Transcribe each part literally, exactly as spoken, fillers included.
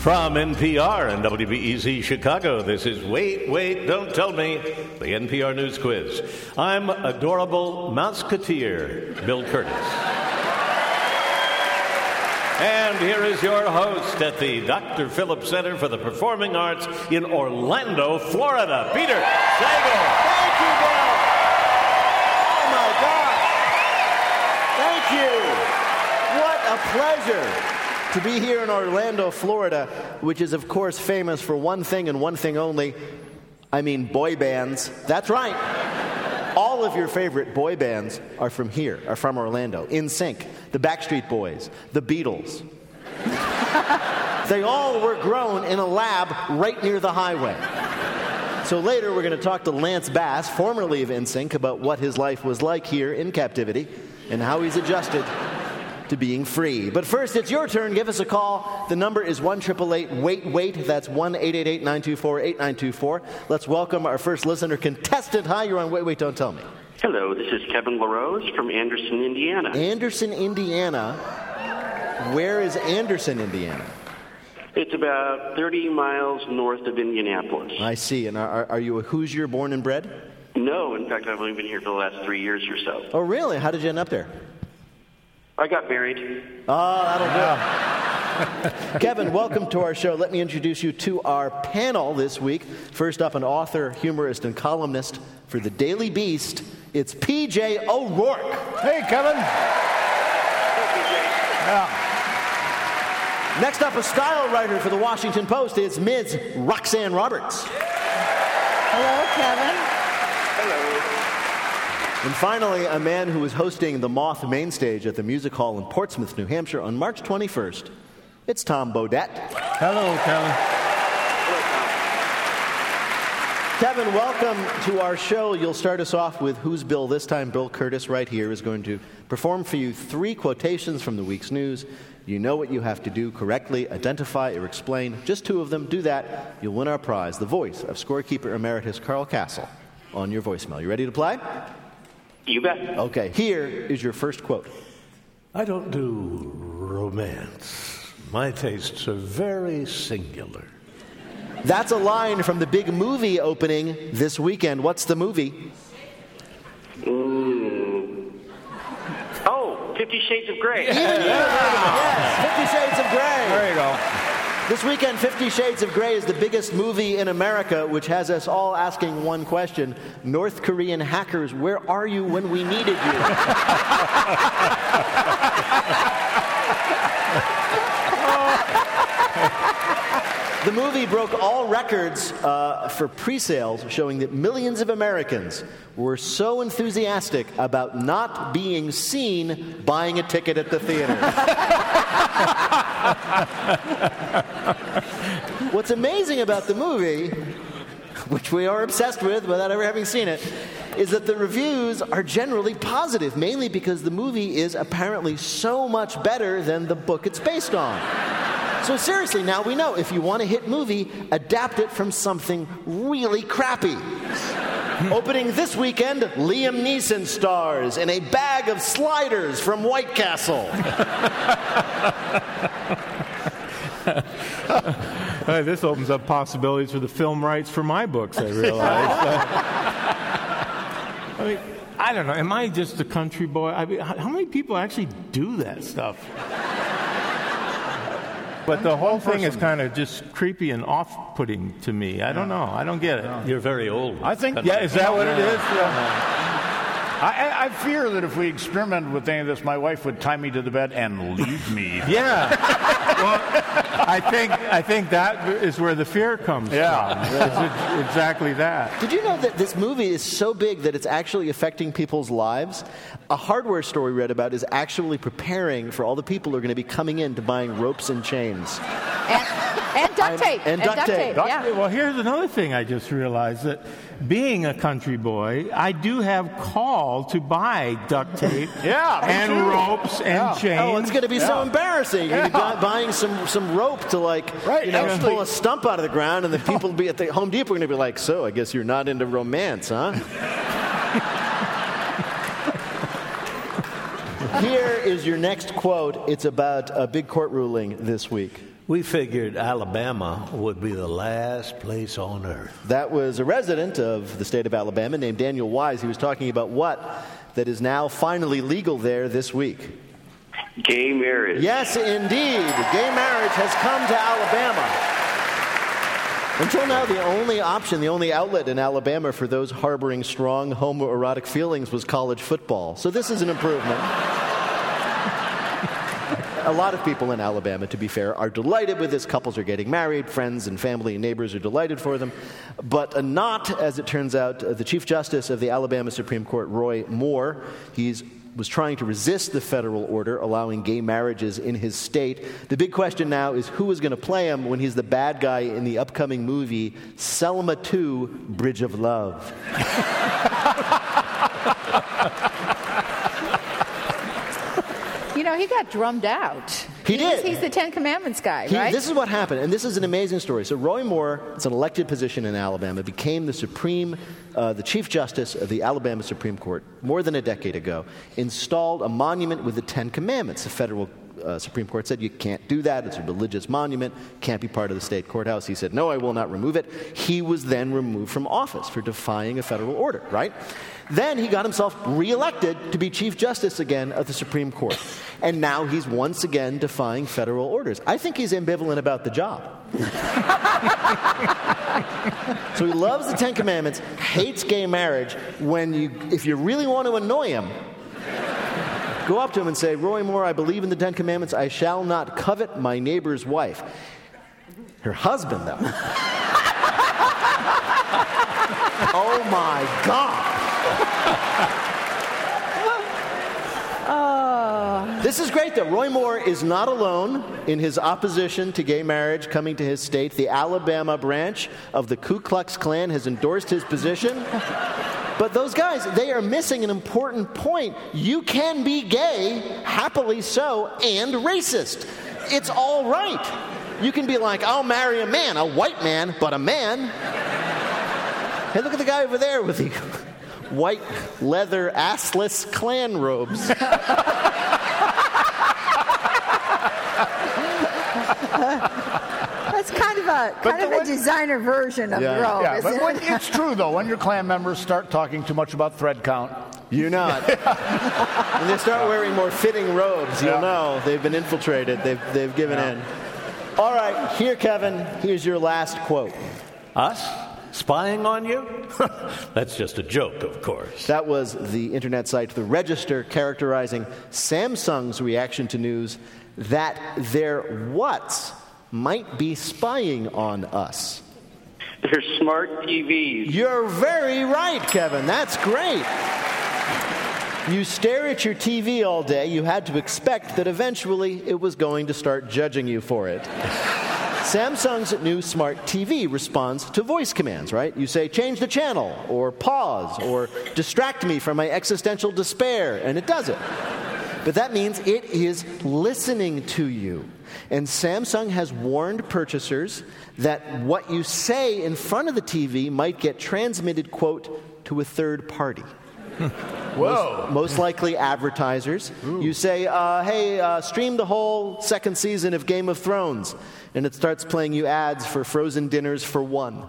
From N P R and W B E Z Chicago, this is Wait, Wait, Don't Tell Me, the N P R News Quiz. I'm adorable Mouseketeer, Bill Curtis. And here is your host at the Doctor Phillips Center for the Performing Arts in Orlando, Florida, Peter Sagal. Thank you, Bill. Oh, my God. Thank you. What a pleasure to be here in Orlando, Florida, which is, of course, famous for one thing and one thing only. I mean, boy bands. That's right. All of your favorite boy bands are from here, are from Orlando. N Sync, the Backstreet Boys, the Beatles. They all were grown in a lab right near the highway. So later we're going to talk to Lance Bass, formerly of N Sync, about what his life was like here in captivity and how he's adjusted to being free. But first, it's your turn. Give us a call. The number is one eight eight eight wait wait. That's one eight eight eight nine two four eight nine two four. Let's welcome our first listener contestant. Hi, you're on Wait Wait Don't Tell Me. Hello, this is Kevin LaRose from Anderson, Indiana. Anderson, Indiana. Where is Anderson, Indiana? It's about thirty miles north of Indianapolis. I see. And are, are you a Hoosier born and bred? No, in fact, I've only been here for the last three years or so. Oh, really? How did you end up there? I got married. Oh, that'll do. Kevin, welcome to our show. Let me introduce you to our panel this week. First up, an author, humorist, and columnist for the Daily Beast. It's P J O'Rourke. Hey, Kevin. Hey, P J. Yeah. Next up, a style writer for the Washington Post. It's Miz Roxanne Roberts. Hello, Kevin. Hello. And finally, a man who is hosting the Moth main stage at the Music Hall in Portsmouth, New Hampshire on March twenty-first. It's Tom Bodett. Hello, Kevin. Kevin, welcome to our show. You'll start us off with Who's Bill this time. Bill Curtis right here is going to perform for you three quotations from the week's news. You know what you have to do: correctly identify or explain just two of them. Do that, you'll win our prize, the voice of scorekeeper emeritus Carl Castle, on your voicemail. You ready to play? You bet. Okay, here is your first quote. I don't do romance. My tastes are very singular. That's a line from the big movie opening this weekend. What's the movie? Mm. Oh, Fifty Shades of Grey. Even you have heard of it. Yes, Fifty Shades of Grey. There you go. This weekend, Fifty Shades of Grey is the biggest movie in America, which has us all asking one question. North Korean hackers, where are you when we needed you? The movie broke all records uh, for pre-sales, showing that millions of Americans were so enthusiastic about not being seen buying a ticket at the theater. What's amazing about the movie, which we are obsessed with without ever having seen it, is that the reviews are generally positive, mainly because the movie is apparently so much better than the book it's based on. So seriously, now we know, if you want a hit movie, adapt it from something really crappy. Opening this weekend, Liam Neeson stars in a bag of sliders from White Castle. Hey, this opens up possibilities for the film rights for my books, I realize. I mean, I don't know. Am I just a country boy? I mean, how many people actually do that stuff? But the whole thing is kind of just creepy and off-putting to me. I don't know. I don't get it. You're very old. I think, yeah, is that what it is? Yeah. I, I fear that if we experimented with any of this, my wife would tie me to the bed and leave me. Yeah. Well, I think I think that is where the fear comes yeah. from. It's exactly that. Did you know that this movie is so big that it's actually affecting people's lives? A hardware store we read about is actually preparing for all the people who are going to be coming in to buying ropes and chains. And, and duct tape. And, and duct, duct tape. tape. Yeah. Well, here's another thing I just realized, that being a country boy, I do have call to buy duct tape yeah, and too. ropes and yeah. chains. Oh, it's going to be yeah. so embarrassing. You're going to be buying some, some rope to, like, right, you know, actually, pull a stump out of the ground, and the people will be at the Home Depot are going to be like, so I guess you're not into romance, huh? Here is your next quote. It's about a big court ruling this week. We figured Alabama would be the last place on earth. That was a resident of the state of Alabama named Daniel Wise. He was talking about what that is now finally legal there this week. Gay marriage. Yes, indeed. Gay marriage has come to Alabama. Until now, the only option, the only outlet in Alabama for those harboring strong homoerotic feelings was college football. So this is an improvement. A lot of people in Alabama, to be fair, are delighted with this. Couples are getting married. Friends and family and neighbors are delighted for them. But uh, not, as it turns out, uh, the Chief Justice of the Alabama Supreme Court, Roy Moore. He's was trying to resist the federal order allowing gay marriages in his state. The big question now is who is going to play him when he's the bad guy in the upcoming movie Selma two, Bridge of Love. You know, he got drummed out. He, he did. Was, he's the Ten Commandments guy, he, right? This is what happened, and this is an amazing story. So Roy Moore, it's an elected position in Alabama, became the Supreme, uh, the Chief Justice of the Alabama Supreme Court more than a decade ago, installed a monument with the Ten Commandments. The federal uh, Supreme Court said, you can't do that. It's a religious monument. Can't be part of the state courthouse. He said, no, I will not remove it. He was then removed from office for defying a federal order, right? Then he got himself reelected to be Chief Justice again of the Supreme Court. And now he's once again defying federal orders. I think he's ambivalent about the job. So he loves the Ten Commandments, hates gay marriage. When you, if you really want to annoy him, go up to him and say, Roy Moore, I believe in the Ten Commandments. I shall not covet my neighbor's wife. Her husband, though. Oh, my God. Oh. This is great, though. Roy Moore is not alone in his opposition to gay marriage coming to his state. The Alabama branch of the Ku Klux Klan has endorsed his position. But those guys, they are missing an important point. You can be gay, happily so, and racist. It's all right. You can be like, I'll marry a man, a white man, but a man. Hey, look at the guy over there with the white leather assless Klan robes. That's kind of a kind of a designer version of Yeah. the robe, Yeah, isn't but when, it? it's true, though. When your Klan members start talking too much about thread count, You not. When they start wearing more fitting robes, you'll Yeah. know they've been infiltrated. They've, they've given Yeah. in. All right, here, Kevin, here's your last quote. Us? Spying on you? That's just a joke, of course. That was the internet site The Register characterizing Samsung's reaction to news that their whats might be spying on us. They're smart T Vs. You're very right, Kevin. That's great. You stare at your T V all day, you had to expect that eventually it was going to start judging you for it. Samsung's new smart T V responds to voice commands, right? You say, change the channel, or pause, or distract me from my existential despair, and it does it. But that means it is listening to you. And Samsung has warned purchasers that what you say in front of the T V might get transmitted, quote, to a third party. whoa. Most, most likely advertisers. Ooh. You say, uh, hey, uh, stream the whole second season of Game of Thrones. And it starts playing you ads for frozen dinners for one.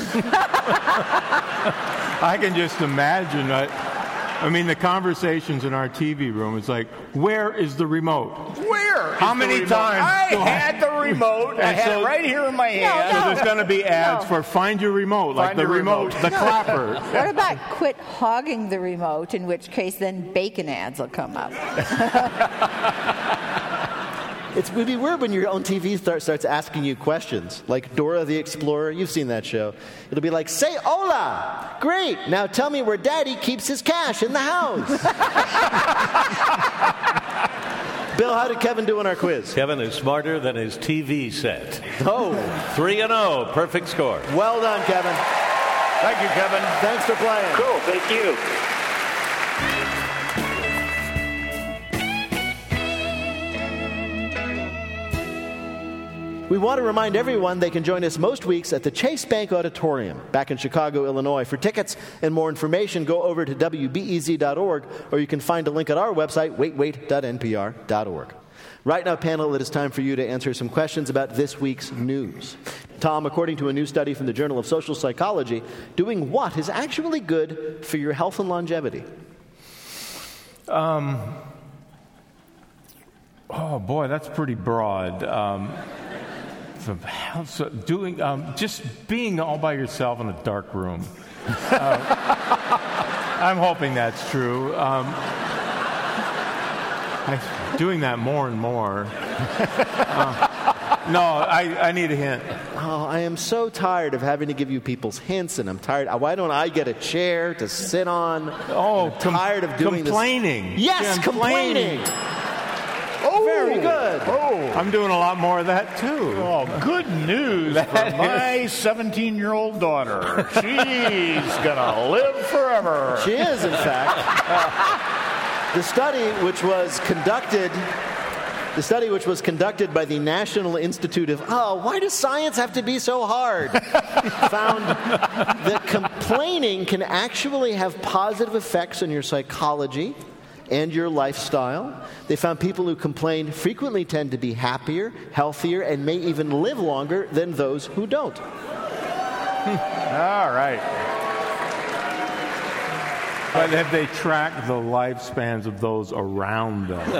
I can just imagine that. I mean, the conversations in our T V room, it's like, where is the remote? Where? How is many the remote? times? I had the remote. I And had so- it right here in my hand. So there's going to be ads No. for find your remote, like Find the your remote, remote. the clapper. What about quit hogging the remote, in which case then bacon ads will come up? It would be weird when your own T V start, starts asking you questions, like Dora the Explorer. You've seen that show. It'll be like, say hola. Great. Now tell me where Daddy keeps his cash in the house. Bill, how did Kevin do in our quiz? Kevin is smarter than his T V set. Oh, Three and oh, perfect score. well done, Kevin. Thank you, Kevin. Thanks for playing. Cool, thank you. We want to remind everyone they can join us most weeks at the Chase Bank Auditorium back in Chicago, Illinois. For tickets and more information, go over to W B E Z dot org, or you can find a link at our website, wait wait dot N P R dot org. Right now, panel, it is time for you to answer some questions about this week's news. Tom, according to a new study from the Journal of Social Psychology, doing what is actually good for your health and longevity? Um, oh, boy, that's pretty broad. Um, the house, uh, doing, um, just being all by yourself in a dark room. Uh, I'm hoping that's true. Um, I'm doing that more and more. Uh, no, I, I need a hint. Oh, I am so tired of having to give you people's hints, and I'm tired. Why don't I get a chair to sit on? Oh, I'm tired com- of doing complaining. this. Yes, complaining. complaining. Oh, very good. Oh, I'm doing a lot more of that, too. Oh, good news for my seventeen-year-old daughter. She's going to live forever. She is, in fact. The study, which was conducted, the study which was conducted by the National Institute of, oh, why does science have to be so hard? found that complaining can actually have positive effects on your psychology and your lifestyle. They found people who complain frequently tend to be happier, healthier, and may even live longer than those who don't. All right. But have they tracked the lifespans of those around them?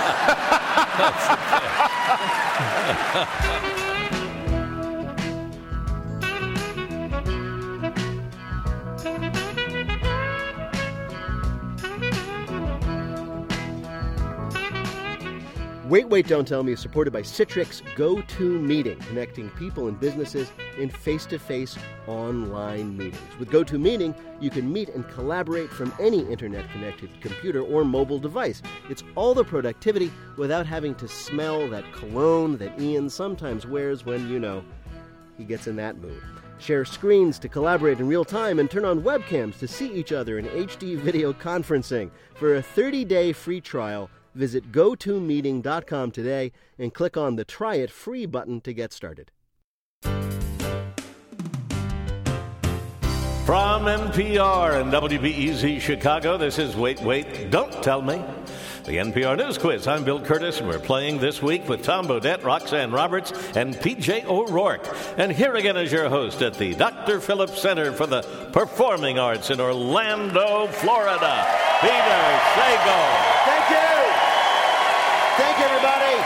Wait, Wait, Don't Tell Me is supported by Citrix GoToMeeting, connecting people and businesses in face-to-face online meetings. With GoToMeeting, you can meet and collaborate from any internet-connected computer or mobile device. It's all the productivity without having to smell that cologne that Ian sometimes wears when, you know, he gets in that mood. Share screens to collaborate in real time and turn on webcams to see each other in H D video conferencing. For a thirty-day free trial, visit go to meeting dot com today and click on the Try It Free button to get started. From N P R and W B E Z Chicago, this is Wait, Wait, Don't Tell Me, the N P R News Quiz. I'm Bill Curtis, and we're playing this week with Tom Bodett, Roxanne Roberts, and P J O'Rourke. And here again is your host at the Doctor Phillips Center for the Performing Arts in Orlando, Florida, Peter Sagal. Thank you. Thank you, everybody.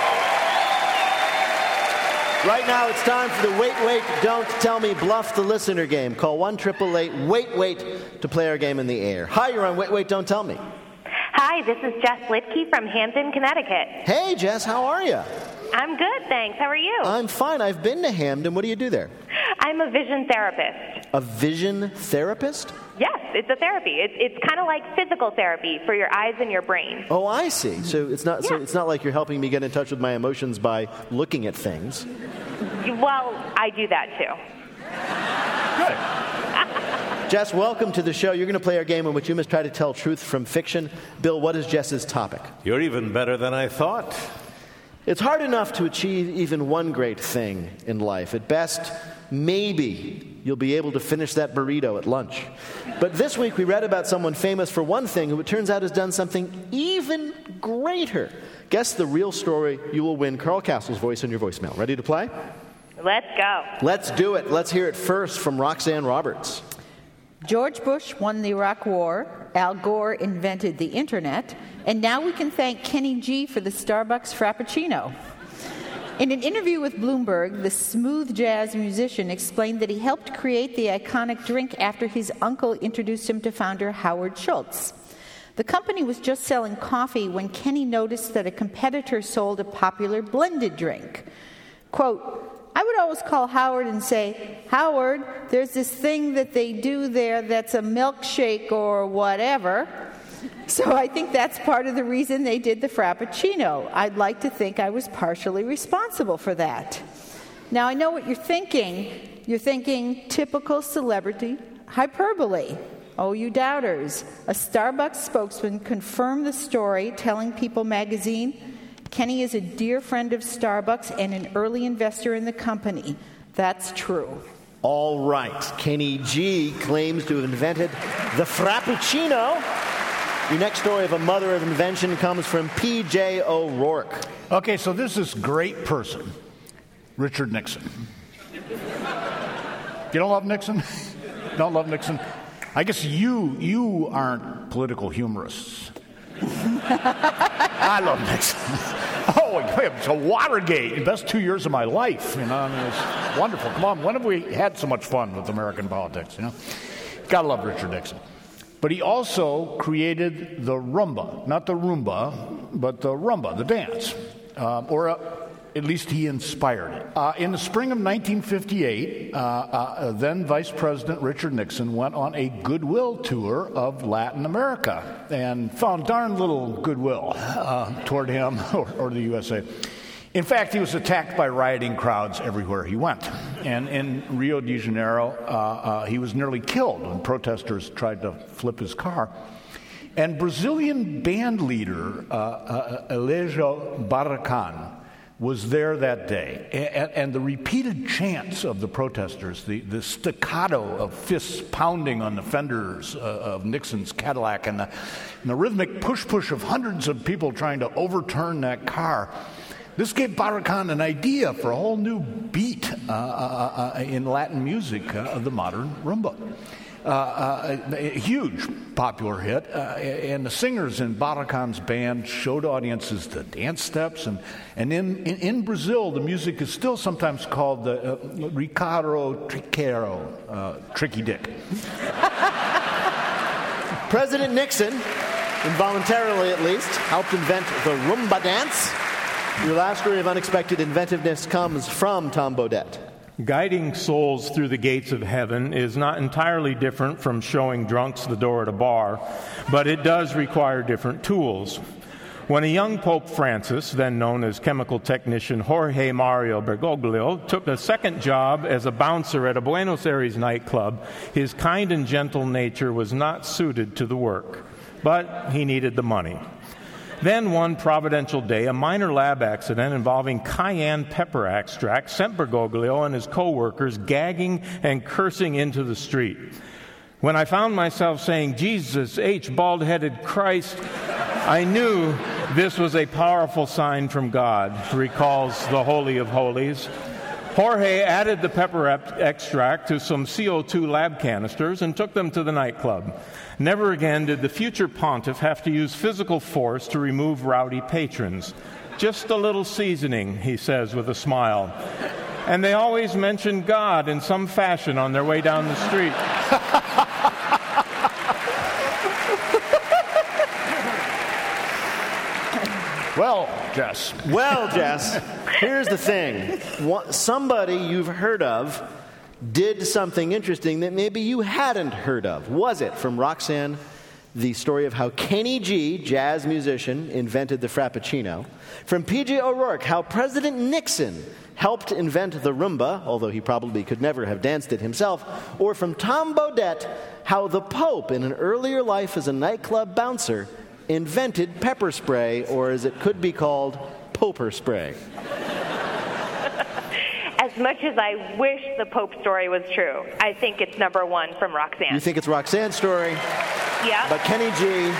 Right now, it's time for the Wait, Wait, Don't Tell Me Bluff the Listener game. Call one eight eight eight, wait, wait to play our game in the air. Hi, you're on Wait, Wait, Don't Tell Me. Hi, this is Jess Litke from Hampton, Connecticut. Hey, Jess, how are you? I'm good, thanks. How are you? I'm fine. I've been to Hamden. What do you do there? I'm a vision therapist. A vision therapist? Yes, it's a therapy. It's it's kind of like physical therapy for your eyes and your brain. Oh, I see. So it's not yeah. so it's not like you're helping me get in touch with my emotions by looking at things. Well, I do that too. Good. Jess, welcome to the show. You're going to play our game in which you must try to tell truth from fiction. Bill, what is Jess's topic? You're even better than I thought. It's hard enough to achieve even one great thing in life. At best, maybe you'll be able to finish that burrito at lunch. But this week we read about someone famous for one thing who it turns out has done something even greater. Guess the real story. You will win Carl Castle's voice on your voicemail. Ready to play? Let's go. Let's do it. Let's hear it first from Roxanne Roberts. George Bush won the Iraq War, Al Gore invented the Internet, and now we can thank Kenny G for the Starbucks Frappuccino. In an interview with Bloomberg, the smooth jazz musician explained that he helped create the iconic drink after his uncle introduced him to founder Howard Schultz. The company was just selling coffee when Kenny noticed that a competitor sold a popular blended drink. Quote, I would always call Howard and say, Howard, there's this thing that they do there that's a milkshake or whatever. So I think that's part of the reason they did the Frappuccino. I'd like to think I was partially responsible for that. Now, I know what you're thinking. You're thinking typical celebrity hyperbole. Oh, you doubters. A Starbucks spokesman confirmed the story, telling People magazine, Kenny is a dear friend of Starbucks and an early investor in the company. That's true. All right. Kenny G claims to have invented the Frappuccino. Your next story of a mother of invention comes from P J O'Rourke. Okay, so there's this great person, Richard Nixon. You don't love Nixon? Don't love Nixon? I guess you you aren't political humorists. I love Nixon. Oh, it's a Watergate. The best two years of my life. You know, I mean, it's wonderful. Come on, when have we had so much fun with American politics? You know, gotta love Richard Nixon. But he also created the rumba, not the Roomba, but the rumba, the dance, um, or uh, at least he inspired it. Uh, in the spring of nineteen fifty-eight, uh, uh, then Vice President Richard Nixon went on a goodwill tour of Latin America and found darn little goodwill uh, toward him or, or the U S A. In fact, he was attacked by rioting crowds everywhere he went. And in Rio de Janeiro, uh, uh, he was nearly killed when protesters tried to flip his car. And Brazilian band leader uh, uh, Alejo Barracan was there that day. And, and the repeated chants of the protesters, the, the staccato of fists pounding on the fenders uh, of Nixon's Cadillac, and the, and the rhythmic push-push of hundreds of people trying to overturn that car, this gave Barracan an idea for a whole new beat uh, uh, uh, in Latin music uh, of the modern rumba. Uh, uh, a huge popular hit, uh, and the singers in Barracan's band showed audiences the dance steps, and, and in, in, in Brazil, the music is still sometimes called the uh, Ricardo Triqueiro, uh, Tricky Dick. President Nixon, involuntarily at least, helped invent the rumba dance. Your last story of unexpected inventiveness comes from Tom Bodett. Guiding souls through the gates of heaven is not entirely different from showing drunks the door at a bar, but it does require different tools. When a young Pope Francis, then known as chemical technician Jorge Mario Bergoglio, took a second job as a bouncer at a Buenos Aires nightclub, his kind and gentle nature was not suited to the work, but he needed the money. Then one providential day, a minor lab accident involving cayenne pepper extract sent Bergoglio and his co-workers gagging and cursing into the street. When I found myself saying, "Jesus H. bald-headed Christ," I knew this was a powerful sign from God, recalls the Holy of Holies. Jorge added the pepper extract to some C O two lab canisters and took them to the nightclub. Never again did the future pontiff have to use physical force to remove rowdy patrons. Just a little seasoning, he says with a smile. And they always mention God in some fashion on their way down the street. Well, Jess. Well, Jess, here's the thing. Somebody you've heard of did something interesting that maybe you hadn't heard of. Was it? From Roxanne, the story of how Kenny G, jazz musician, invented the Frappuccino. From P J O'Rourke, how President Nixon helped invent the rumba, although he probably could never have danced it himself. Or from Tom Bodett, how the Pope, in an earlier life as a nightclub bouncer, invented pepper spray, or as it could be called, poper spray. As much as I wish the Pope story was true, I think it's number one from Roxanne. You think it's Roxanne's story? Yeah. But Kenny G...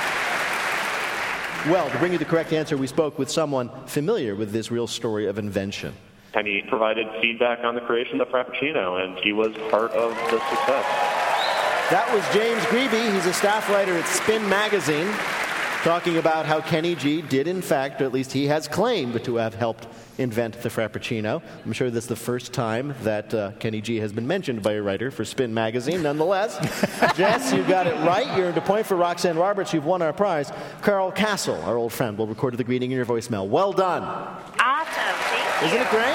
Well, to bring you the correct answer, we spoke with someone familiar with this real story of invention. Kenny provided feedback on the creation of the Frappuccino, and he was part of the success. That was James Greeby. He's a staff writer at Spin Magazine, talking about how Kenny G did, in fact, or at least he has claimed to have helped invent the Frappuccino. I'm sure that's the first time that uh, Kenny G has been mentioned by a writer for Spin Magazine. Nonetheless, Jess, you got it right. You earned a point for Roxanne Roberts. You've won our prize. Carl Castle, our old friend, will record the greeting in your voicemail. Well done. Awesome. Thank you. Isn't it great?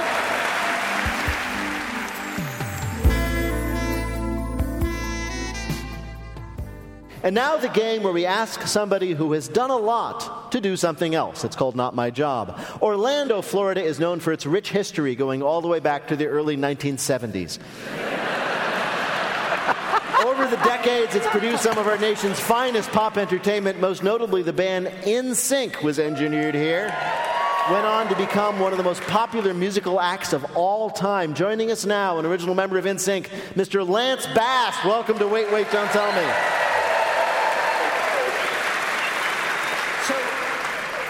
And now the game where we ask somebody who has done a lot to do something else. It's called Not My Job. Orlando, Florida is known for its rich history going all the way back to the early nineteen seventies. Over the decades, it's produced some of our nation's finest pop entertainment. Most notably, the band N Sync was engineered here. Went on to become one of the most popular musical acts of all time. Joining us now, an original member of N Sync, Mister Lance Bass. Welcome to Wait, Wait, Don't Tell Me.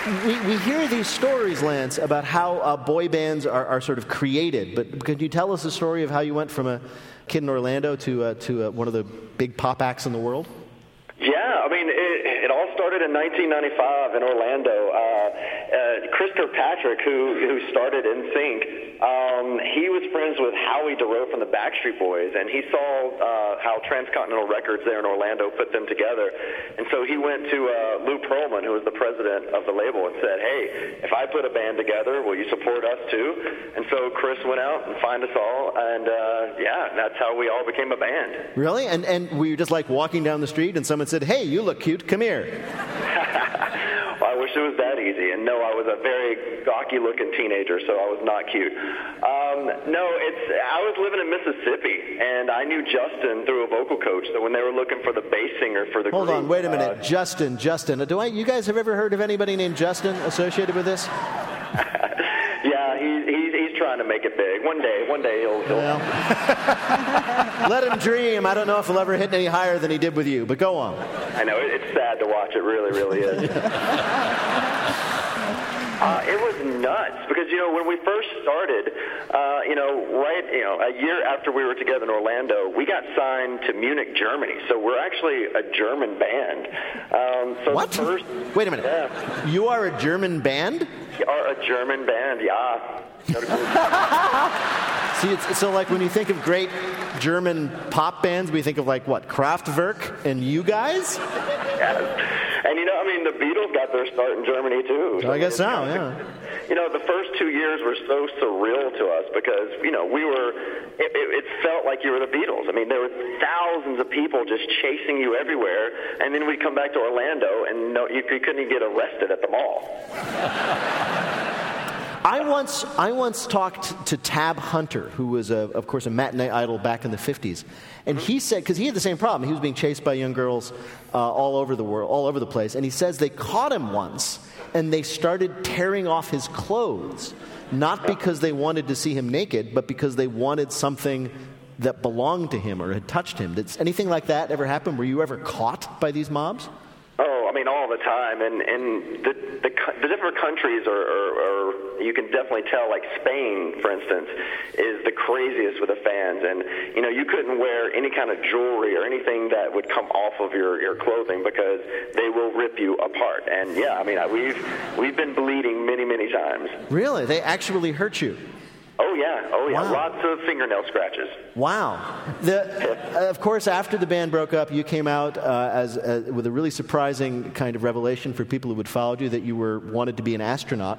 we, we hear these stories, Lance, about how uh, boy bands are, are sort of created. But could you tell us the story of how you went from a kid in Orlando to uh, to uh, one of the big pop acts in the world? Yeah, I mean, it, it all started in nineteen ninety-five in Orlando. Uh, uh, Chris Kirkpatrick, who who started N Sync, um, he was friends with Howie DeRoe from the Backstreet Boys, and he saw uh, how Transcontinental Records there in Orlando put them together. And so he went to uh, Lou Pearlman, who was the president of the label, and said, hey, if I put a band together, will you support us too? And so Chris went out and found us all, and uh, yeah, that's how we all became a band. Really? And, and were you just like walking down the street and someone said, hey, you look cute, come here? Well, I wish it was that easy. And no, I was a very gawky-looking teenager, so I was not cute. Um, no, it's I was living in Mississippi, and I knew Justin through a vocal coach. So when they were looking for the bass singer for the Hold group, on, wait a minute. Uh, Justin, Justin. Do I? You guys have ever heard of anybody named Justin associated with this? Yeah, he's, he's he's trying to make it big. One day, one day he'll. he'll Well, let him dream. I don't know if he'll ever hit any higher than he did with you, but go on. I know, it, it's sad to watch. It really, really is. Uh, it was nuts because, you know, when we first started, uh, you know, right, you know, a year after we were together in Orlando, we got signed to Munich, Germany. So we're actually a German band. Um, so What? The first, Wait a minute. Yeah, You are a German band? we are a German band, yeah. See, it's, so like when you think of great German pop bands, we think of like what, Kraftwerk and you guys? Yeah. And, you know, I mean, the Beatles got their start in Germany, too. I guess so, yeah. You know, the first two years were so surreal to us because, you know, we were, it, it, it felt like you were the Beatles. I mean, there were thousands of people just chasing you everywhere, and then we'd come back to Orlando, and no, you, you couldn't even get arrested at the mall. I once, I once talked to Tab Hunter, who was, a, of course, a matinee idol back in the fifties, and he said, because he had the same problem, he was being chased by young girls uh, all over the world, all over the place, and he says they caught him once, and they started tearing off his clothes, not because they wanted to see him naked, but because they wanted something that belonged to him or had touched him. Did anything like that ever happen? Were you ever caught by these mobs? Oh, I mean, all the time, and and the the, the different countries are, are, are, you can definitely tell, like Spain, for instance, is the craziest with the fans, and, you know, you couldn't wear any kind of jewelry or anything that would come off of your, your clothing because they will rip you apart, and yeah, I mean, we've, we've been bleeding many, many times. Really? They actually hurt you? Oh, yeah. Oh, yeah. Wow. Lots of fingernail scratches. Wow. The, uh, of course, after the band broke up, you came out uh, as uh, with a really surprising kind of revelation for people who had followed you that you were wanted to be an astronaut.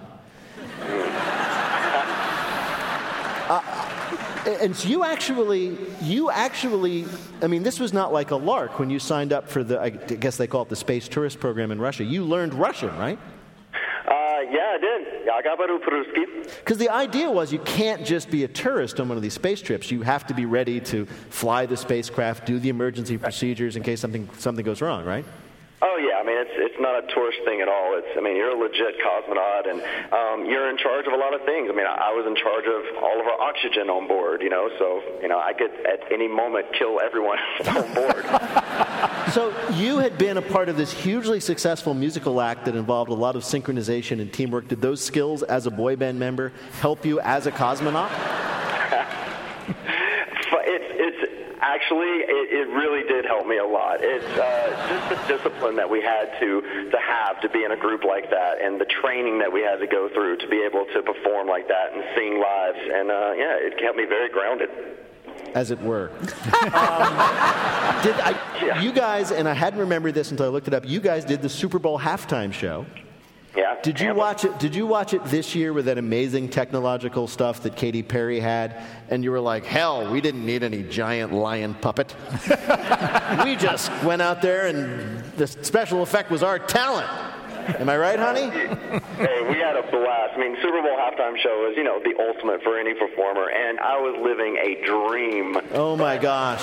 uh, and so you actually, you actually, I mean, this was not like a lark when you signed up for the, I guess they call it the Space Tourist Program in Russia. You learned Russian, right? Uh, yeah, I did. Я говорю по-русски. Because the idea was you can't just be a tourist on one of these space trips. You have to be ready to fly the spacecraft, do the emergency procedures in case something something goes wrong, right? Oh, yeah. I mean, it's it's not a tourist thing at all. It's I mean, you're a legit cosmonaut, and um, you're in charge of a lot of things. I mean, I, I was in charge of all of our oxygen on board, you know, so, you know, I could at any moment kill everyone on board. So you had been a part of this hugely successful musical act that involved a lot of synchronization and teamwork. Did those skills as a boy band member help you as a cosmonaut? it's, it's actually, it, it really did help me a lot. It's uh, just the discipline that we had to, to have to be in a group like that, and the training that we had to go through to be able to perform like that and sing live. And uh, yeah, it kept me very grounded. As it were. um, did I, Yeah. You guys, and I hadn't remembered this until I looked it up, you guys did the Super Bowl halftime show. Yeah. Did you watch it? Did you watch it this year with that amazing technological stuff that Katy Perry had? And you were like, hell, we didn't need any giant lion puppet. We just went out there and the special effect was our talent. Am I right, honey? Hey, we had a blast. I mean, Super Bowl halftime show is, you know, the ultimate for any performer, and I was living a dream. Oh, my gosh.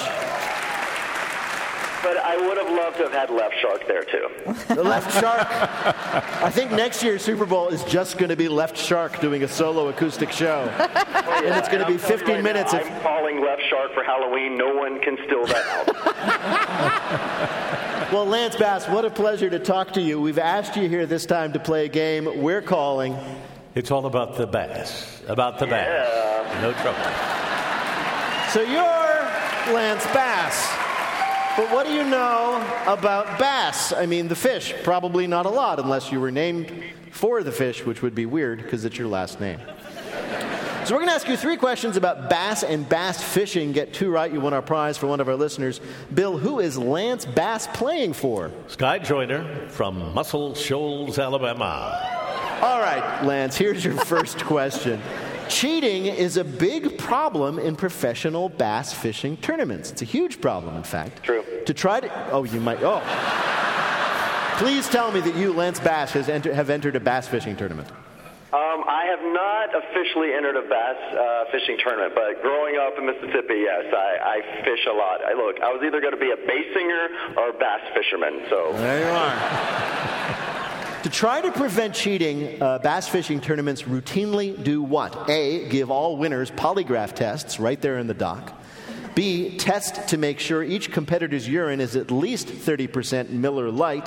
But I would have loved to have had Left Shark there, too. The Left Shark. I think next year's Super Bowl is just going to be Left Shark doing a solo acoustic show. Oh, yeah. And it's going to be fifteen right minutes. Now, Of... I'm calling Left Shark for Halloween. No one can steal that out. Well, Lance Bass, what a pleasure to talk to you. We've asked you here this time to play a game we're calling... It's all about the bass. About the bass. Yeah. No trouble. So you're Lance Bass. But what do you know about bass? I mean, the fish. Probably not a lot unless you were named for the fish, which would be weird because it's your last name. So we're going to ask you three questions about bass and bass fishing. Get two right, you win our prize for one of our listeners. Bill, who is Lance Bass playing for? Sky Joyner from Muscle Shoals, Alabama. All right, Lance, here's your first question. Cheating is a big problem in professional bass fishing tournaments. It's a huge problem, in fact. True. To try to... Oh, you might... Oh. Please tell me that you, Lance Bass, has enter, have entered a bass fishing tournament. Um, I have not officially entered a bass uh, fishing tournament, but growing up in Mississippi, yes, I, I fish a lot. I, look, I was either going to be a bass singer or a bass fisherman, so... There you are. To try to prevent cheating, uh, bass fishing tournaments routinely do what? A, give all winners polygraph tests right there in the dock. B, test to make sure each competitor's urine is at least thirty percent Miller Lite.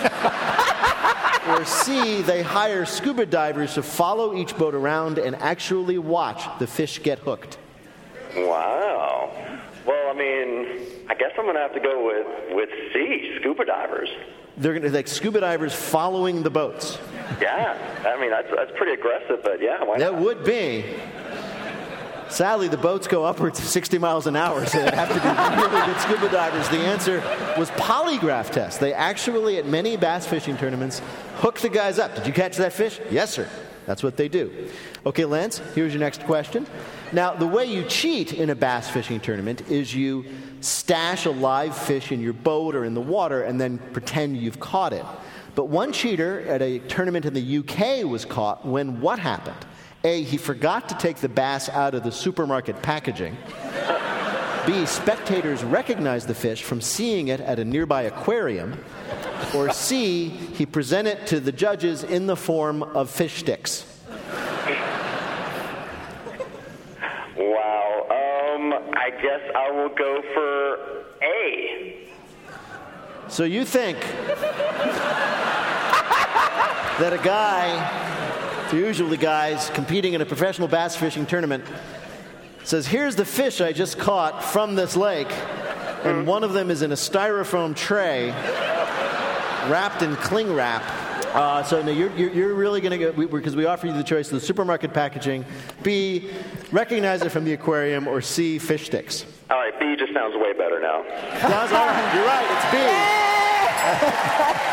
Or C, they hire scuba divers to follow each boat around and actually watch the fish get hooked. Wow. Well, I mean, I guess I'm going to have to go with, with C, scuba divers. They're going to like scuba divers following the boats. Yeah, I mean, that's, that's pretty aggressive, but yeah, why That not? would be. Sadly, the boats go upwards of sixty miles an hour, so they'd have to be really good scuba divers. The answer was polygraph tests. They actually, at many bass fishing tournaments, hook the guys up. Did you catch that fish? Yes, sir. That's what they do. Okay, Lance, here's your next question. Now, the way you cheat in a bass fishing tournament is you stash a live fish in your boat or in the water and then pretend you've caught it. But one cheater at a tournament in the U K was caught when what happened? A, he forgot to take the bass out of the supermarket packaging. B, spectators recognized the fish from seeing it at a nearby aquarium. Or C, he presented it to the judges in the form of fish sticks. Wow. Um, I guess I will go for A. So you think that a guy, usually guys competing in a professional bass fishing tournament, says, here's the fish I just caught from this lake, and one of them is in a styrofoam tray wrapped in cling wrap. Uh, so no, you're, you're, you're really going to go, because we, we offer you the choice of the supermarket packaging, B, recognize it from the aquarium, or C, fish sticks. All right, B just sounds way better now. Sounds all right. You're right, it's B.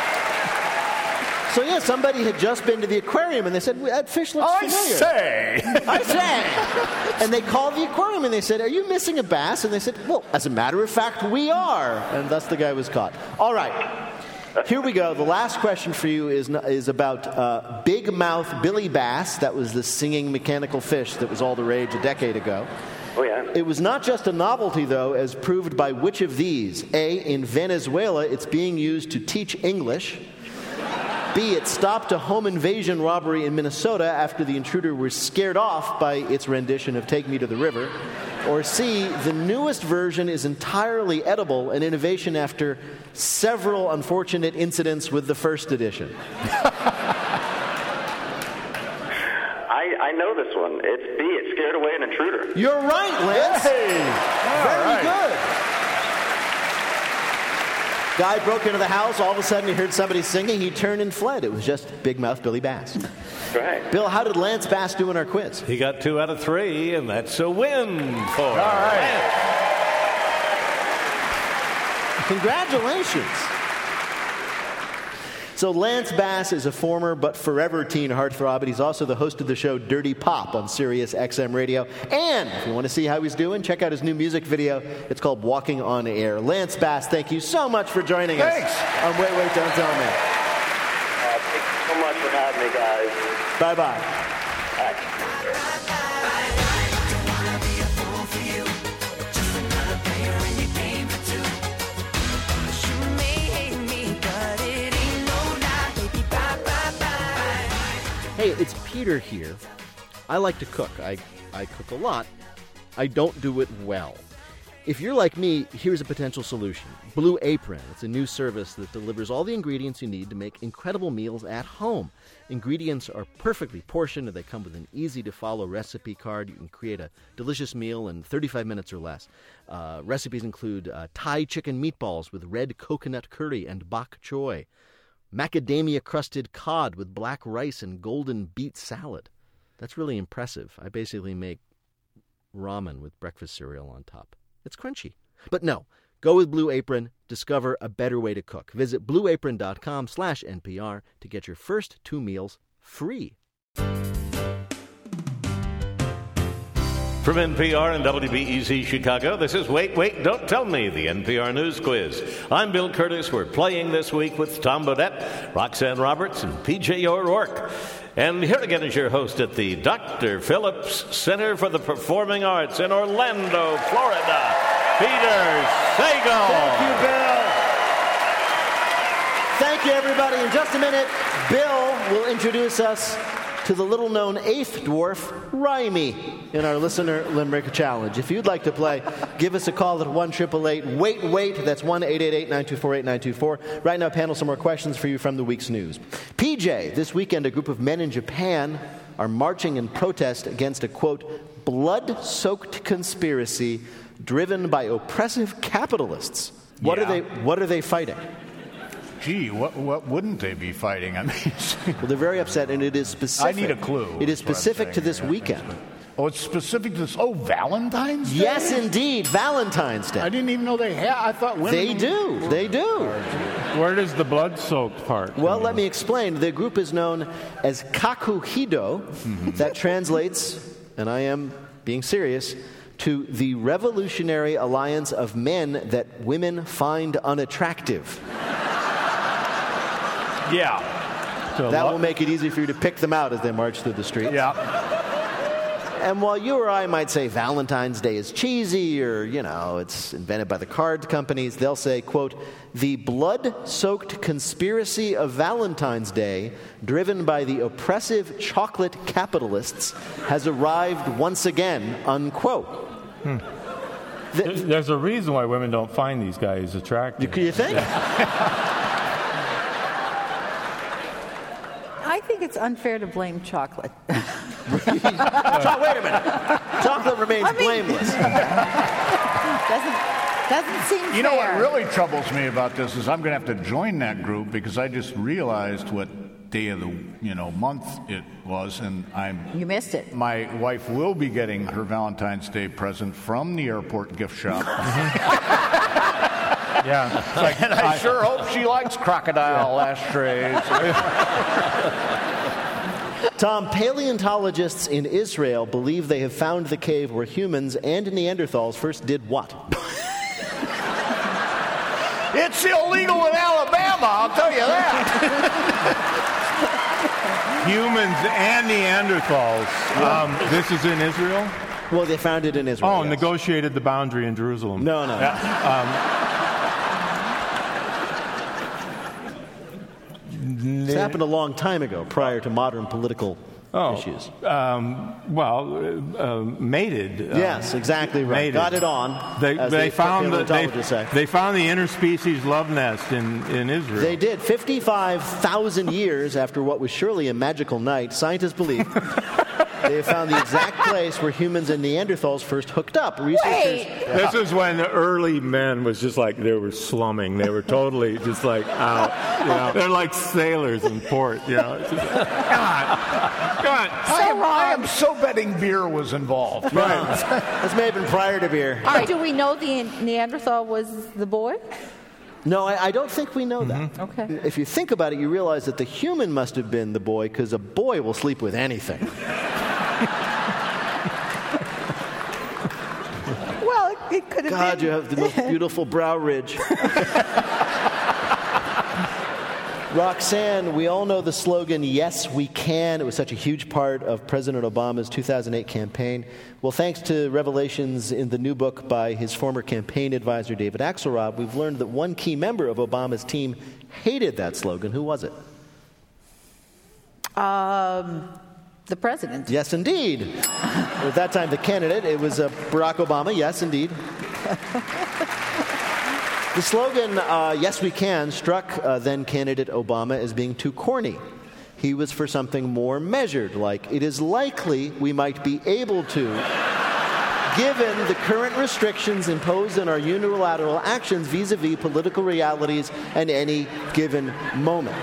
So yeah, somebody had just been to the aquarium and they said, that fish looks I familiar. say. I say. And they called the aquarium and they said, are you missing a bass? And they said, well, as a matter of fact, we are. And thus the guy was caught. All right. Here we go. The last question for you is, is about uh, big mouth Billy Bass. That was the singing mechanical fish that was all the rage a decade ago. Oh, yeah. It was not just a novelty, though, as proved by which of these? A, in Venezuela, it's being used to teach English. B, it stopped a home invasion robbery in Minnesota after the intruder was scared off by its rendition of Take Me to the River. Or C, the newest version is entirely edible, an innovation after several unfortunate incidents with the first edition. I, I know this one. It's B, it scared away an intruder. You're right, Lance. Hey. Very All right. good. Guy broke into the house. All of a sudden, he heard somebody singing. He turned and fled. It was just Big Mouth Billy Bass. That's right. Bill, how did Lance Bass do in our quiz? He got two out of three, and that's a win for All right. Congratulations. So Lance Bass is a former but forever teen heartthrob, and he's also the host of the show Dirty Pop on Sirius X M Radio. And if you want to see how he's doing, check out his new music video. It's called Walking on Air. Lance Bass, thank you so much for joining Thanks. us on Wait, Wait, Don't Tell Me. Uh, thank you so much for having me, guys. Bye-bye. Bye. Hey, it's Peter here. I like to cook. I, I cook a lot. I don't do it well. If you're like me, here's a potential solution. Blue Apron. It's a new service that delivers all the ingredients you need to make incredible meals at home. Ingredients are perfectly portioned, and they come with an easy-to-follow recipe card. You can create a delicious meal in thirty-five minutes or less. Uh, recipes include uh, Thai chicken meatballs with red coconut curry and bok choy, macadamia-crusted cod with black rice and golden beet salad. That's really impressive. I basically make ramen with breakfast cereal on top. It's crunchy. But no, go with Blue Apron. Discover a better way to cook. Visit blueapron.com slash NPR to get your first two meals free. From N P R and W B E Z Chicago, this is Wait, Wait, Don't Tell Me, the N P R News Quiz. I'm Bill Curtis. We're playing this week with Tom Bodett, Roxanne Roberts, and P J O'Rourke. And here again is your host at the Doctor Phillips Center for the Performing Arts in Orlando, Florida, Peter Sagal. Thank you, Bill. Thank you, everybody. In just a minute, Bill will introduce us to the little-known eighth dwarf, Rhyme, in our Listener Limerick Challenge. If you'd like to play, give us a call at one eight eight eight, wait, wait. That's one eight eight eight, nine two four, eight nine two four. Right now, panel, some more questions for you from the week's news. P J, this weekend, a group of men in Japan are marching in protest against a, quote, blood-soaked conspiracy driven by oppressive capitalists. What Yeah. are they? What are they fighting? Gee, what what wouldn't they be fighting? I mean, well, they're very upset, and it is specific. I need a clue. It is is what I'm specific to saying. this weekend. Oh, it's specific to this. Oh, Valentine's Day? Yes, indeed, Valentine's Day. I didn't even know they had. I thought women. They do. They do. Where does the blood-soaked part? Well, let me explain. The group is known as Kakuhido. Mm-hmm. That translates, and I am being serious, to the Revolutionary Alliance of Men that Women Find Unattractive. Yeah. So That lo- will make it easy for you to pick them out as they march through the streets. Yeah. And while you or I might say Valentine's Day is cheesy or, you know, it's invented by the card companies, they'll say, quote, the blood-soaked conspiracy of Valentine's Day, driven by the oppressive chocolate capitalists, has arrived once again, unquote. Hmm. The, There's a reason why women don't find these guys attractive. you, you think? I think it's unfair to blame chocolate. Cho- wait a minute. Chocolate remains I mean- blameless. doesn't doesn't seem You know fair. what really troubles me about this is I'm going to have to join that group because I just realized what day of the you know month it was, and I'm. You missed it. My wife will be getting her Valentine's Day present from the airport gift shop. Yeah. It's like, And I, sure hope she likes crocodile ashtrays. Tom, paleontologists in Israel believe they have found the cave where humans and Neanderthals first did what? It's illegal in Alabama, I'll tell you that. humans and Neanderthals. Um, this is in Israel? Well, they found it in Israel. Oh, yes. negotiated the boundary in Jerusalem. No, no. This happened a long time ago, prior to modern political Oh, issues. Um, well, uh, uh, mated. uh, Yes, exactly right. mated. Got it on. They, as they the found the, they, paleontologists say. they found the interspecies love nest in, in Israel. They did. fifty-five thousand years after what was surely a magical night, scientists believe they have found the exact place where humans and Neanderthals first hooked up. Researchers, This is when the early men was just like they were slumming. They were totally just like out. You know? They're like sailors in port. You know, it's just, come on, come on. I, am, I am so betting beer was involved. Right. This may have been prior to beer. All right, do we know the Neanderthal was the boy? No, I, I don't think we know that. Okay. If you think about it, you realize that the human must have been the boy because a boy will sleep with anything. Well, it, it could have God, been. you have the most beautiful brow ridge. Roxanne, we all know the slogan, Yes, We Can. It was such a huge part of President Obama's two thousand eight campaign. Well, thanks to revelations in the new book by his former campaign advisor, David Axelrod, we've learned that one key member of Obama's team hated that slogan. Who was it? Um, the president. Yes, indeed. At that time, the candidate, it was uh, Barack Obama. Yes, indeed. The slogan, uh, Yes We Can, struck uh, then-candidate Obama as being too corny. He was for something more measured, like, it is likely we might be able to, given the current restrictions imposed on our unilateral actions vis-a-vis political realities at any given moment.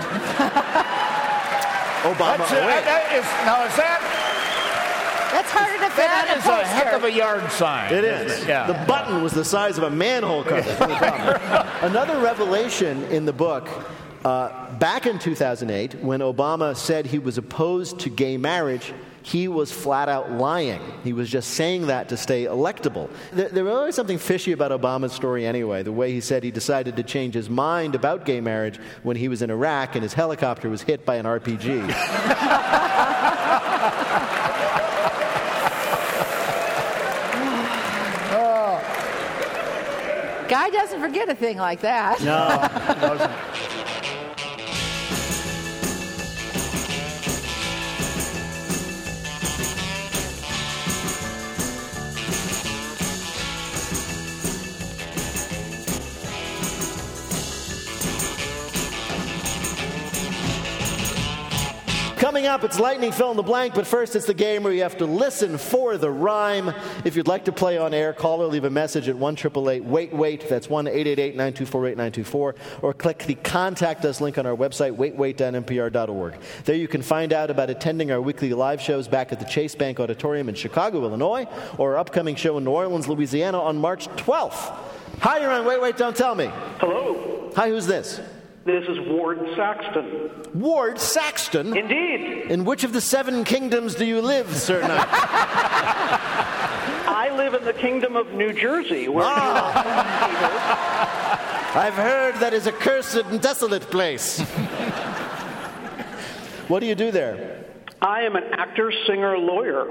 Obama, That's, uh, that is, now, is that... That's harder to fit That on a is poster. a heck of a yard sign. It is. Yeah. The button was the size of a manhole cover. Another revelation in the book, uh, back in two thousand eight, when Obama said he was opposed to gay marriage, he was flat out lying. He was just saying that to stay electable. There, there was always something fishy about Obama's story anyway, the way he said he decided to change his mind about gay marriage when he was in Iraq and his helicopter was hit by an R P G. Guy doesn't forget a thing like that. No, it doesn't. Coming up, it's Lightning Fill in the Blank, but first it's the game where you have to listen for the rhyme. If you'd like to play on air, call or leave a message at one eight eight eight wait wait. That's one eight eight eight nine two four eight nine two four. Or click the Contact Us link on our website, wait wait dot n p r dot org. There you can find out about attending our weekly live shows back at the Chase Bank Auditorium in Chicago, Illinois, or our upcoming show in New Orleans, Louisiana on March twelfth. Hi, you're on Wait, Wait, Don't Tell Me. Hello. Hi, who's this? This is Ward Saxton. Ward Saxton? Indeed. In which of the seven kingdoms do you live, Sir Knight? I live in the kingdom of New Jersey, where ah. I've heard that is a cursed and desolate place. What do you do there? I am an actor, singer, lawyer.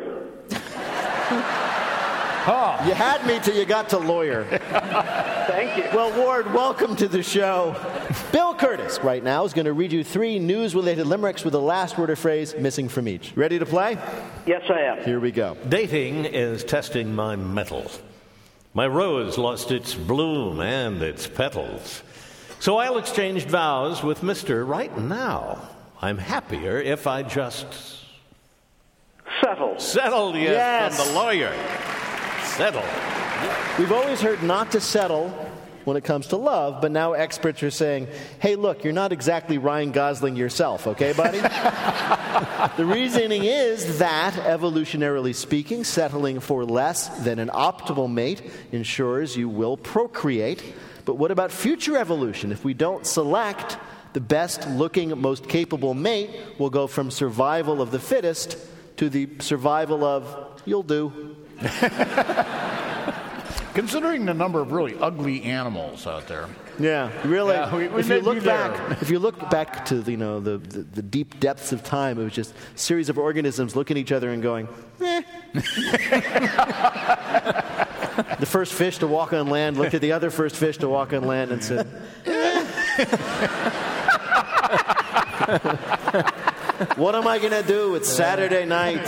Oh. You had me till you got to lawyer. Thank you. Well, Ward, welcome to the show. Bill Curtis, right now, is going to read you three news-related limericks with the last word or phrase missing from each. Ready to play? Yes, I am. Here we go. Dating is testing my mettle. My rose lost its bloom and its petals. So I'll exchange vows with Mister Right Now. I'm happier if I just... Settle. Settle, yes, yes. from the lawyer. Settle. We've always heard not to settle when it comes to love, but now experts are saying, hey, look, you're not exactly Ryan Gosling yourself, okay, buddy? The reasoning is that, evolutionarily speaking, settling for less than an optimal mate ensures you will procreate. But what about future evolution? If we don't select the best-looking, most capable mate, we'll go from survival of the fittest to the survival of, you'll do. Considering the number of really ugly animals out there. Yeah, really. Yeah, we, we if you may be look there. back, if you look back to you know the, the, the deep depths of time, it was just a series of organisms looking at each other and going, eh. The first fish to walk on land looked at the other first fish to walk on land and said, eh. What am I going to do? It's Saturday night.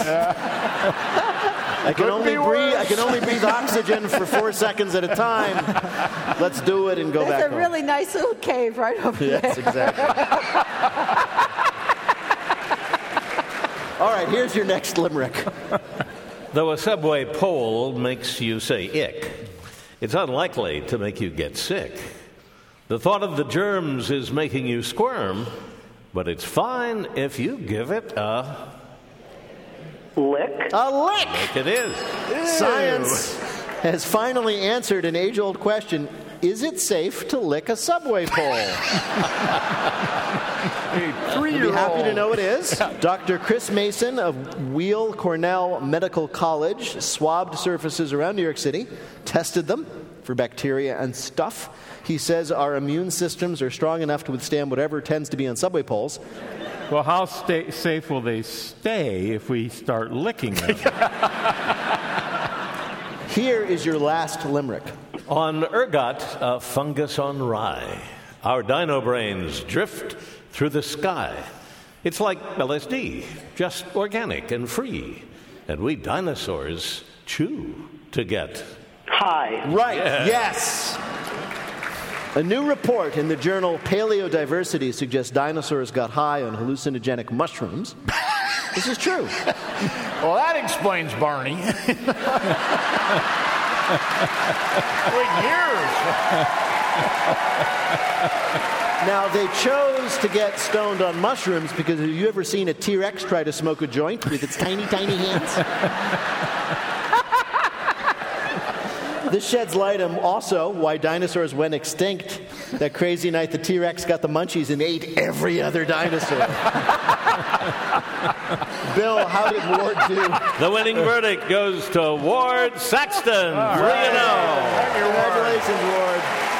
I can only breathe. I can only breathe oxygen for four seconds at a time. Let's do it and go That's back a home. really nice little cave right over yes, there. Yes, exactly. All right, here's your next limerick. Though a subway pole makes you say ick, it's unlikely to make you get sick. The thought of the germs is making you squirm, but it's fine if you give it a... Lick? A lick! Lick it is. Science has finally answered an age-old question. Is it safe to lick a subway pole? You'll be happy to know it is. Doctor Chris Mason of Weill Cornell Medical College swabbed surfaces around New York City, tested them for bacteria and stuff. He says our immune systems are strong enough to withstand whatever tends to be on subway poles. Well, how sta- safe will they stay if we start licking them? Here is your last limerick. On ergot, a fungus on rye, our dino brains drift through the sky. It's like L S D, just organic and free. And we dinosaurs chew to get High. Right. Yeah. Yes. A new report in the journal Paleodiversity suggests dinosaurs got high on hallucinogenic mushrooms. This is true. Well, that explains Barney. Wait, years. Now, they chose to get stoned on mushrooms because have you ever seen a T-Rex try to smoke a joint with its tiny, tiny hands? This sheds light on also why dinosaurs went extinct. That crazy night the T-Rex got the munchies and ate every other dinosaur. Bill, how did Ward do? The winning verdict goes to Ward Saxton. three and oh. Congratulations, Ward.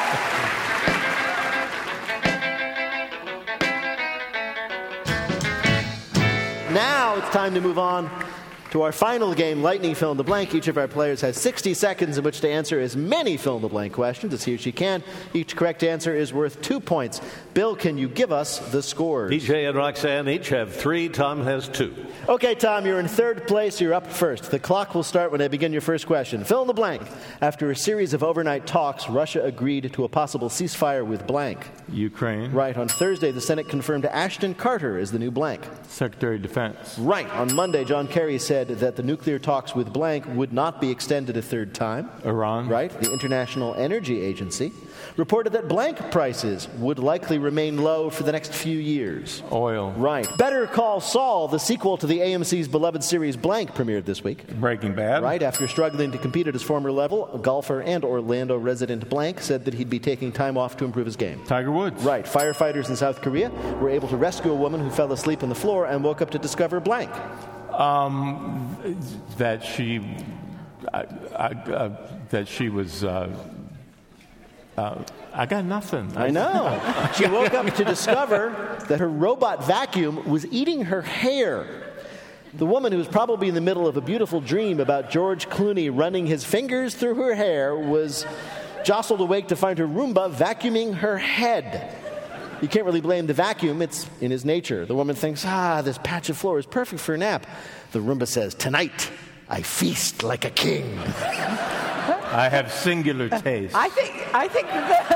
Now it's time to move on to our final game, Lightning Fill in the Blank. Each of our players has sixty seconds in which to answer as many fill in the blank questions as he or she can. Each correct answer is worth two points. Bill, can you give us the scores? P J and Roxanne each have three. Tom has two. Okay, Tom, you're in third place. You're up first. The clock will start when I begin your first question. Fill in the blank. After a series of overnight talks, Russia agreed to a possible ceasefire with blank. Ukraine. Right. On Thursday, the Senate confirmed Ashton Carter as the new blank. Secretary of Defense. Right. On Monday, John Kerry said that the nuclear talks with blank would not be extended a third time. Iran. Right. The International Energy Agency reported that blank prices would likely remain low for the next few years. Oil. Right. Better Call Saul, the sequel to the A M C's beloved series Blank, premiered this week. Breaking Bad. Right. After struggling to compete at his former level, golfer and Orlando resident Blank said that he'd be taking time off to improve his game. Tiger Woods. Right. Firefighters in South Korea were able to rescue a woman who fell asleep on the floor and woke up to discover blank. Um, that she, I, I, uh, that she was. Uh, uh, I got nothing. I know. She woke up to discover that her robot vacuum was eating her hair. The woman, who was probably in the middle of a beautiful dream about George Clooney running his fingers through her hair, was jostled awake to find her Roomba vacuuming her head. You can't really blame the vacuum. It's in his nature. The woman thinks, ah, this patch of floor is perfect for a nap. The Roomba says, tonight, I feast like a king. I have singular taste. I think, I think that...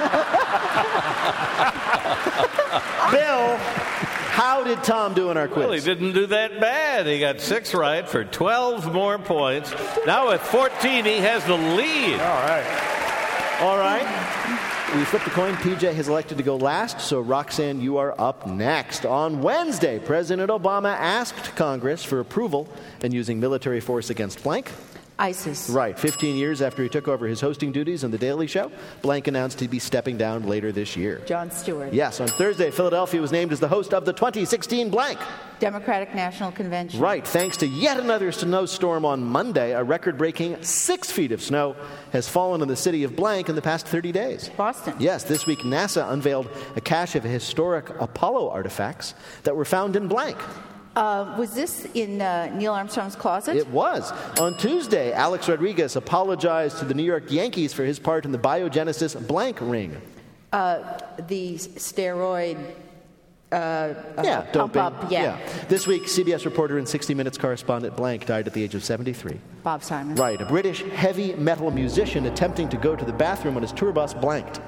Bill, how did Tom do in our quiz? Well, he didn't do that bad. He got six right for twelve more points. Now with fourteen, he has the lead. All right. All right. We flipped the coin. P J has elected to go last, so Roxanne, you are up next. On Wednesday, President Obama asked Congress for approval in using military force against blank. ISIS. Right. fifteen years after he took over his hosting duties on The Daily Show, Blank announced he'd be stepping down later this year. Jon Stewart. Yes. On Thursday, Philadelphia was named as the host of the twenty sixteen Blank. Democratic National Convention. Right. Thanks to yet another snowstorm on Monday, a record-breaking six feet of snow has fallen on the city of Blank in the past thirty days. Boston. Yes. This week, NASA unveiled a cache of historic Apollo artifacts that were found in Blank. Uh, was this in uh, Neil Armstrong's closet? It was. On Tuesday, Alex Rodriguez apologized to the New York Yankees for his part in the biogenesis blank ring. Uh, the steroid uh, yeah, uh, pump doping. up. Yeah. yeah. This week, C B S reporter and sixty minutes correspondent Blank died at the age of seventy-three. Bob Simon. Right. A British heavy metal musician attempting to go to the bathroom on his tour bus blanked.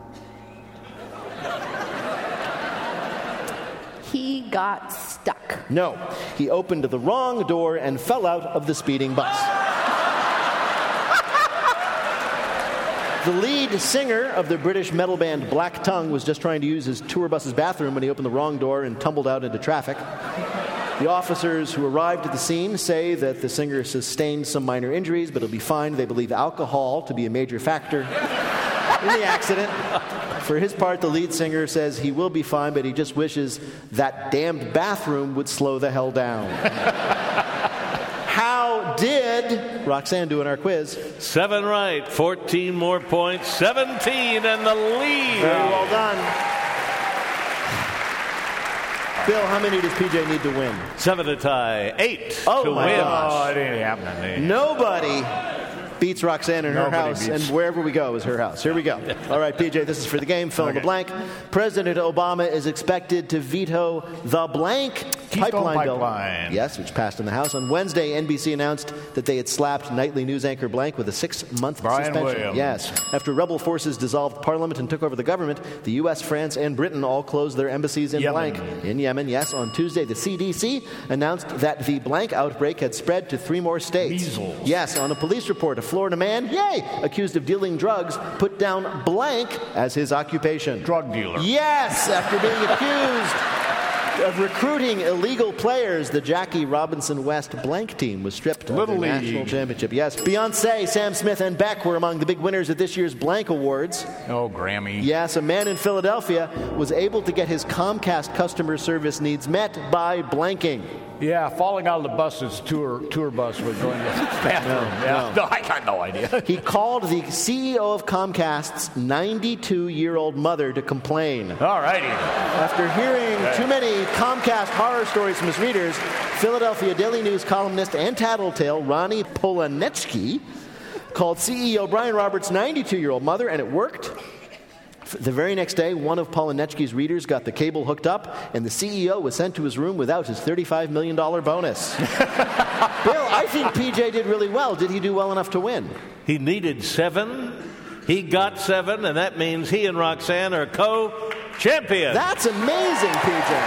He got stuck. No. He opened the wrong door and fell out of the speeding bus. The lead singer of the British metal band Black Tongue was just trying to use his tour bus's bathroom when he opened the wrong door and tumbled out into traffic. The officers who arrived at the scene say that the singer sustained some minor injuries, but he'll be fine. They believe alcohol to be a major factor in the accident. For his part, the lead singer says he will be fine, but he just wishes that damned bathroom would slow the hell down. How did Roxanne do in our quiz? Seven right, fourteen more points, seventeen, and the lead. Very well done. Bill, how many does P J need to win? Seven to tie, eight oh to my win. Gosh. Oh, it ain't happening. Nobody beats Roxanne in her Nobody house, beats. and wherever we go is her house. Here we go. All right, P J, this is for the game. Fill in the Okay. blank. President Obama is expected to veto the blank Keystone Pipeline, Pipeline. bill. Yes, which passed in the House. On Wednesday, N B C announced that they had slapped nightly news anchor blank with a six-month Brian suspension. Williams. Yes. After rebel forces dissolved parliament and took over the government, the U S, France, and Britain all closed their embassies in Yemen. blank. In Yemen, yes. On Tuesday, the C D C announced that the blank outbreak had spread to three more states. Measles. Yes. On a police report, a Florida man, yay, accused of dealing drugs, put down blank as his occupation. Drug dealer. Yes, after being accused of recruiting illegal players, the Jackie Robinson West blank team was stripped Little of the League. national championship. Yes, Beyonce, Sam Smith, and Beck were among the big winners at this year's Blank Awards. Oh, Grammy. Yes, a man in Philadelphia was able to get his Comcast customer service needs met by blanking. Yeah, falling out of the bus's tour tour bus was going to the bathroom. No, yeah. no. no, I got no idea. He called the C E O of Comcast's ninety-two-year-old mother to complain. All righty. After hearing too many Comcast horror stories from his readers, Philadelphia Daily News columnist and tattletale Ronnie Polanetsky called C E O Brian Roberts' ninety-two-year-old mother, and it worked. The very next day, one of Polanetsky's readers got the cable hooked up, and the C E O was sent to his room without his thirty-five million dollars bonus. Bill, I think P J did really well. Did he do well enough to win? He needed seven. He got seven, and that means he and Roxanne are co-champions. That's amazing, P J.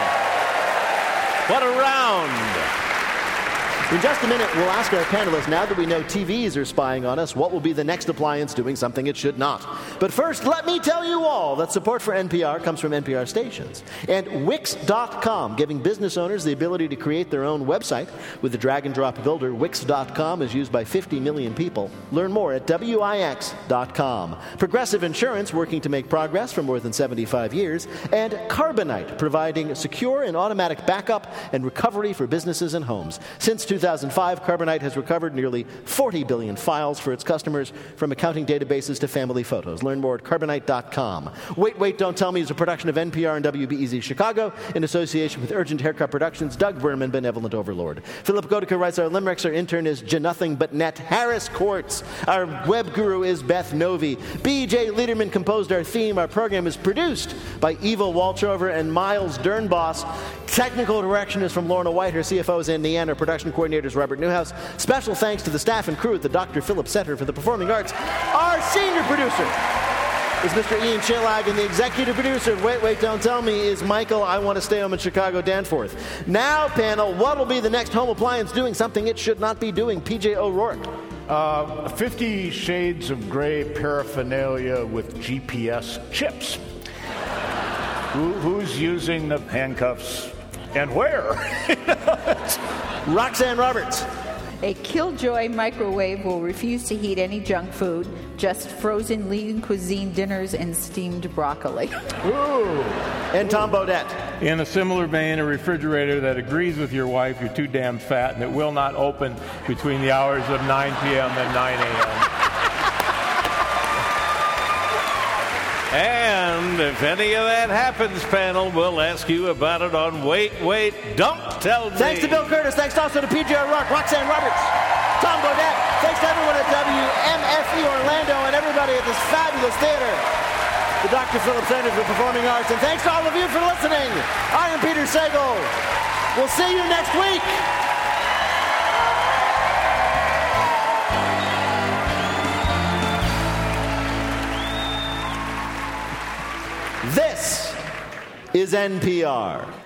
What a round. In just a minute, we'll ask our panelists, now that we know T Vs are spying on us, what will be the next appliance doing something it should not. But first, let me tell you all that support for N P R comes from N P R stations. And Wix dot com, giving business owners the ability to create their own website. With the drag-and-drop builder, Wix dot com is used by fifty million people. Learn more at Wix dot com. Progressive Insurance, working to make progress for more than seventy-five years. And Carbonite, providing secure and automatic backup and recovery for businesses and homes. Since two thousand five, Carbonite has recovered nearly forty billion files for its customers, from accounting databases to family photos. Learn more at Carbonite dot com. Wait, Wait, Don't Tell Me is a production of N P R and W B E Z Chicago in association with Urgent Haircut Productions, Doug Berman, Benevolent Overlord. Philip Goedeke writes our limericks. Our intern is Janothing But Net. Harris Quartz. Our web guru is Beth Novi. B J Liederman composed our theme. Our program is produced by Eva Walchover and Miles Dernboss. Technical direction is from Lorna White. Her C F O is Ann Nean. Our production coordinator is Robert Newhouse. Special thanks to the staff and crew at the Doctor Phillips Center for the Performing Arts. Our senior producer is Mister Ian Chillag, and the executive producer of Wait, Wait, Don't Tell Me is Michael, I Want to Stay Home in Chicago, Danforth. Now, panel, what will be the next home appliance doing something it should not be doing? P J O'Rourke. Uh, Fifty Shades of Grey paraphernalia with G P S chips. Who, who's using the handcuffs and where? Roxanne Roberts. A Killjoy microwave will refuse to heat any junk food, just frozen lean cuisine dinners and steamed broccoli. Ooh. And Tom Bodett. In a similar vein, a refrigerator that agrees with your wife you're too damn fat and it will not open between the hours of nine p.m. and nine a.m. And if any of that happens, panel, we'll ask you about it on Wait, Wait, Don't Tell Me. Thanks to Bill Curtis. Thanks also to P J O'Rourke, Roxanne Roberts, Tom Bodett. Thanks to everyone at W M F E Orlando and everybody at this fabulous theater, the Doctor Phillips Center for Performing Arts. And thanks to all of you for listening. I am Peter Sagal. We'll see you next week. This is N P R.